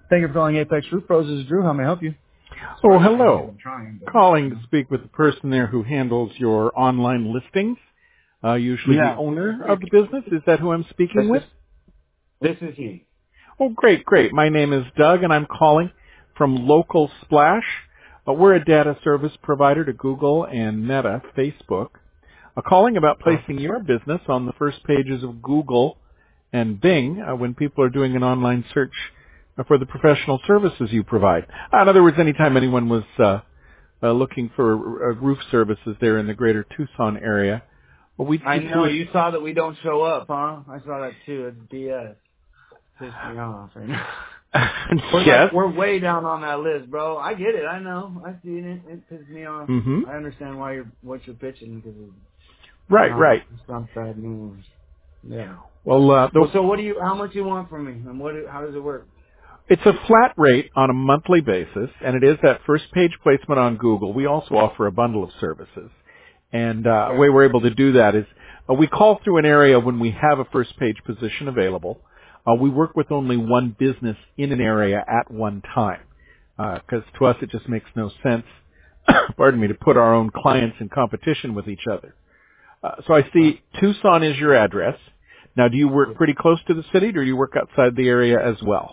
Thank you for calling Apex Roof Pros. This is Drew. How may I help you? Oh, hello. Calling to speak with the person there who handles your online listings, usually the Yeah. owner of the business. Is that who I'm speaking with? This is he. Oh, great, great. My name is Doug, and I'm calling from Local Splash. We're a data service provider to Google and Meta, Facebook. Calling about placing your business on the first pages of Google and Bing when people are doing an online search for the professional services you provide. In other words, anytime anyone was looking for roof services there in the greater Tucson area. Well, I know. You saw that we don't show up, huh? I saw that too. It's BS. Pissed me off right now. Yes. We're way down on that list, bro. I get it. I know. I see it. It pisses me off. Mm-hmm. I understand what you're pitching because Right. it's not bad news. Yeah. Well, So how much you want from me, and how does it work? it's a flat rate on a monthly basis, and it is that first page placement on Google. We also offer a bundle of services. And the way we're able to do that is we call through an area when we have a first page position available. We work with only one business in an area at one time because to us it just makes no sense, pardon me, to put our own clients in competition with each other. So I see Tucson is your address. Now, do you work pretty close to the city, or do you work outside the area as well?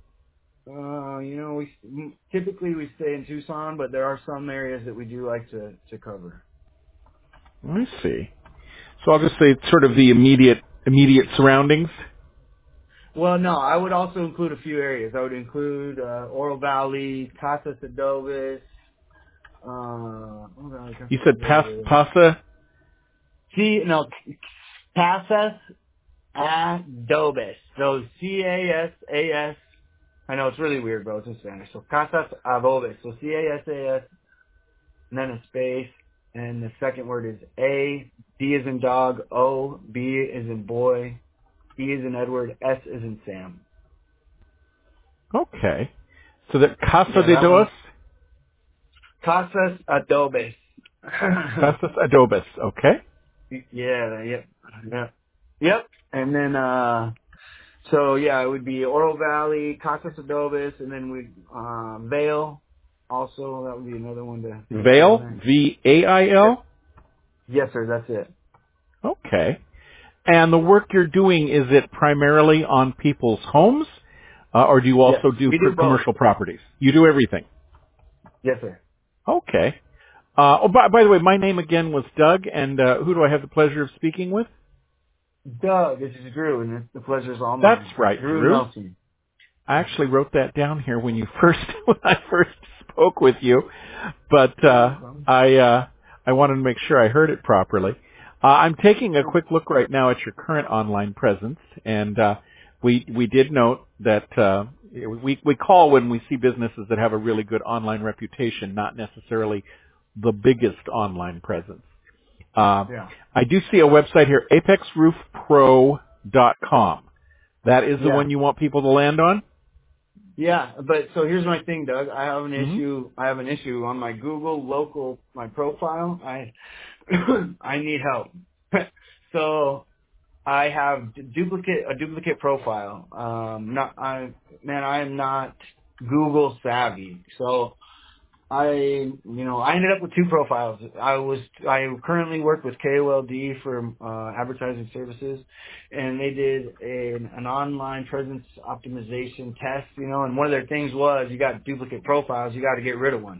We typically stay in Tucson, but there are some areas that we do like to cover. I see. So I'll just say it's sort of the immediate surroundings. Well, no, I would also include a few areas. I would include Oro Valley, Casas Adobes. You said Pasa? Casas Adobes. So CASAS. I know it's really weird, bro. It's in Spanish. So Casas Adobes. So CASAS, and then a space, and the second word is A. D is in dog. O. B is in boy. E is in Edward. S is in Sam. Okay. So that Casa de Dos? Casas Adobes. Casas Adobes. Okay. Yep. And then, it would be Oro Valley, Casas Adobes, and then Vail. Also, that would be another one to... Vail? V-A-I-L? Yes, sir. That's it. Okay. And the work you're doing, is it primarily on people's homes, or do you also do commercial properties? You do everything? Yes, sir. Okay. By the way, my name again was Doug, and who do I have the pleasure of speaking with? Doug, this is Drew, and the pleasure's all mine. That's right, Drew. Nelson. I actually wrote that down here when I first spoke with you, but I wanted to make sure I heard it properly. I'm taking a quick look right now at your current online presence, and we did note that we call when we see businesses that have a really good online reputation, not necessarily the biggest online presence. I do see a website here, apexroofpro.com. That is the one you want people to land on? Yeah, but so here's my thing, Doug. I have an issue. I have an issue on my Google local, my profile. I need help. So I have a duplicate profile. I am not Google savvy. So I ended up with two profiles. I currently work with KOLD for advertising services, and they did an online presence optimization test, and one of their things was you got duplicate profiles, you got to get rid of one.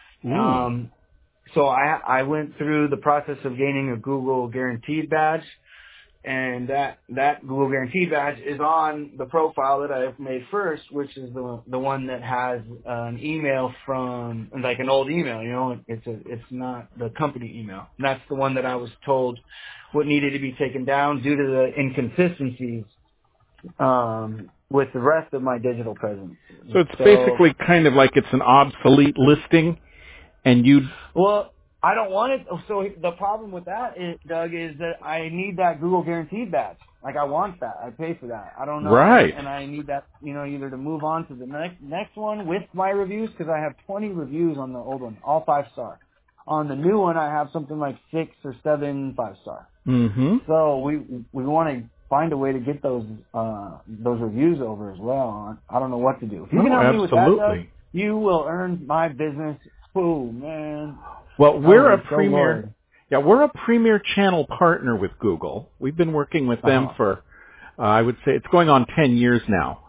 So I went through the process of gaining a Google Guaranteed badge, and that Google Guaranteed badge is on the profile that I've made first, which is the one that has an email from, like an old email, it's not the company email. And that's the one that I was told what needed to be taken down due to the inconsistencies with the rest of my digital presence. So it's basically kind of like it's an obsolete listing, and Well, I don't want it. So the problem with that, Doug, is that I need that Google Guaranteed badge. Like, I want that. I pay for that. I don't know. Right. And I need that, either to move on to the next one with my reviews, because I have 20 reviews on the old one, all 5-star. On the new one, I have something like 6 or 7 5-star. Mm-hmm. So we want to find a way to get those reviews over as well. I don't know what to do. If you can help me with that, Doug, you will earn my business. Oh man. Well, we're a premier. Yeah, we're a premier channel partner with Google. We've been working with them for, I would say, it's going on 10 years now.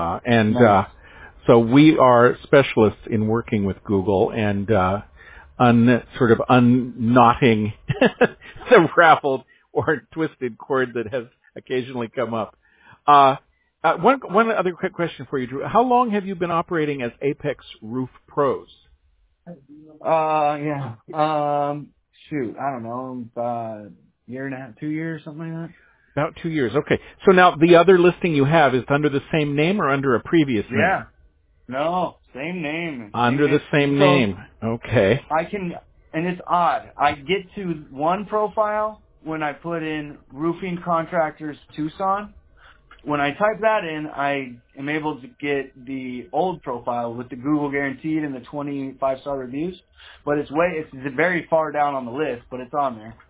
So we are specialists in working with Google and sort of unknotting the raffled or twisted cord that has occasionally come up. One other quick question for you, Drew. How long have you been operating as Apex Roof Pros? Yeah. Shoot, I don't know, year and a half, 2 years, something like that. About 2 years. Okay. So now the other listing you have is under the same name or under a previous name? Yeah. No, same name. Under the same name. Okay. I can, and it's odd. I get to one profile when I put in Roofing Contractors Tucson. When I type that in, I am able to get the old profile with the Google guaranteed and the 25-star reviews. But it's very far down on the list, but it's on there.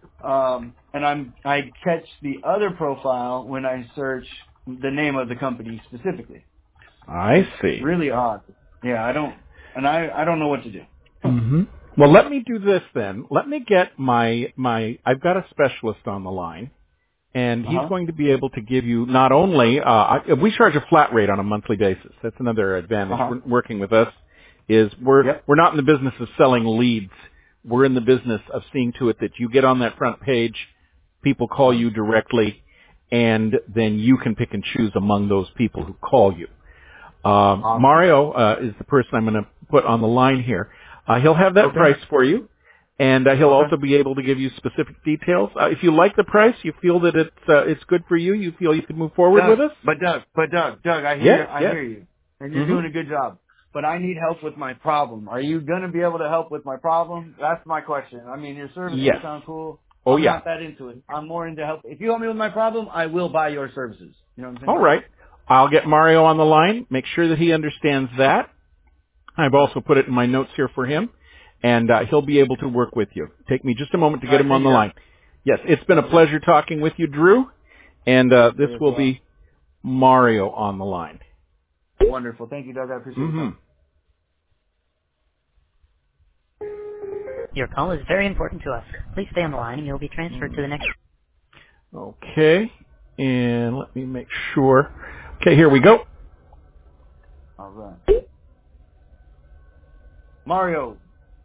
And I catch the other profile when I search the name of the company specifically. I see. Really odd. Yeah, I don't know what to do. Mm-hmm. Well, let me do this then. Let me get I've got a specialist on the line, and he's going to be able to give you not only, we charge a flat rate on a monthly basis. That's another advantage working with us, is we're not in the business of selling leads. We're in the business of seeing to it that you get on that front page, people call you directly, and then you can pick and choose among those people who call you. Mario is the person I'm going to put on the line here. He'll have that price for you, and he'll also be able to give you specific details. If you like the price, you feel that it's good for you, you feel you can move forward with us. But Doug, I hear you, and you're doing a good job. But I need help with my problem. Are you going to be able to help with my problem? That's my question. I mean, your services sound cool. I'm not that into it. I'm more into help. If you help me with my problem, I will buy your services. You know what I'm saying? All right. I'll get Mario on the line, make sure that he understands that. I've also put it in my notes here for him, and he'll be able to work with you. Take me just a moment to get him on the line. Yes, it's been a pleasure talking with you, Drew, and this will be Mario on the line. Wonderful. Thank you, Doug. I appreciate it. Your call is very important to us. Please stay on the line and you'll be transferred to the next. Okay, and let me make sure. Okay, here we go. All right. Mario.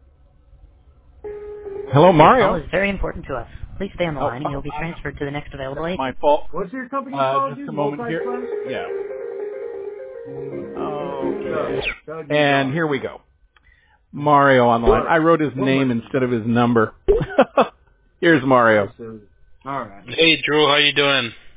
Hello, Mario. Your call is very important to us. Please stay on the line and you'll be transferred to the next available agent. My fault. What's your company called? Just a moment here. Yeah. Okay. And here we go. Mario on the line. I wrote his name instead of his number. Here's Mario. All right. Hey, Drew. How you doing?